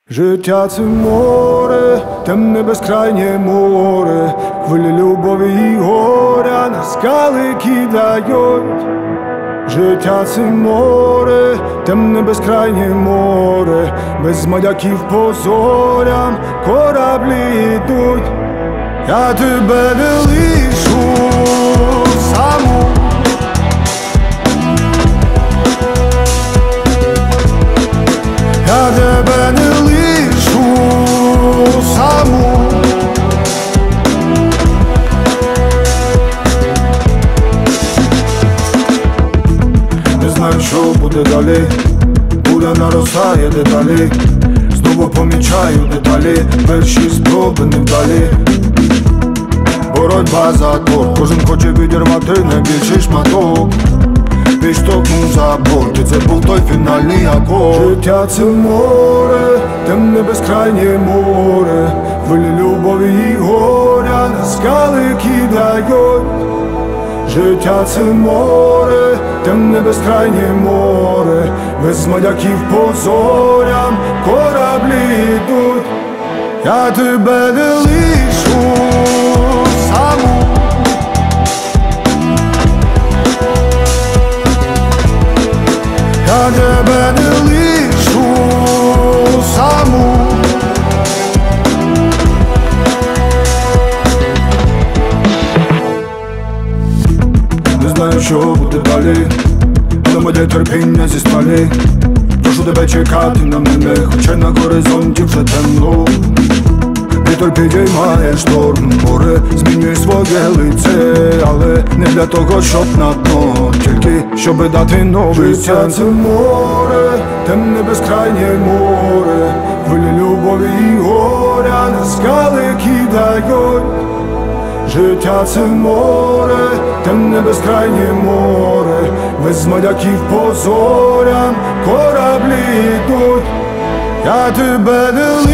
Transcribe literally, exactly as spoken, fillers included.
Життя це море, темне безкрайнє море, хвилі любові і горя на скали кидають. Життя це море, темне безкрайнє море, без моряків по зорям кораблі йдуть. Я тебе не лишу саму, я тебе не лишу саму. Не знаю, що буде далі, буря наростає деталі, знову помічаю деталі, перші спроби невдалі. Боротьба за торг, кожен хоче відірвати найбільший шматок, підштовхнув за борт, і це був той фінальний акорд. Життя це море, темне безкрайнє море, хвилі любові і горя на скали кидають. Життя це море, темне безкрайнє море, без моряків по зорям кораблі йдуть. Я тебе не лишу саму, я тебе не лишу саму. Не знаю, що буде далі, але моє терпіння зі сталі. Прошу тебе чекати на мене, хоча на горизонті вже темно. Вітер підіймає шторм, море змінює своє лице, але не для того, щоб на дно, тільки щоби дати новий сенс. Життя це море, темне безкрайнє море, хвилі любові і горя на скали кидають. Життя це море, темне безкрайнє море, без моряків по зорям кораблі йдуть. Я тебе не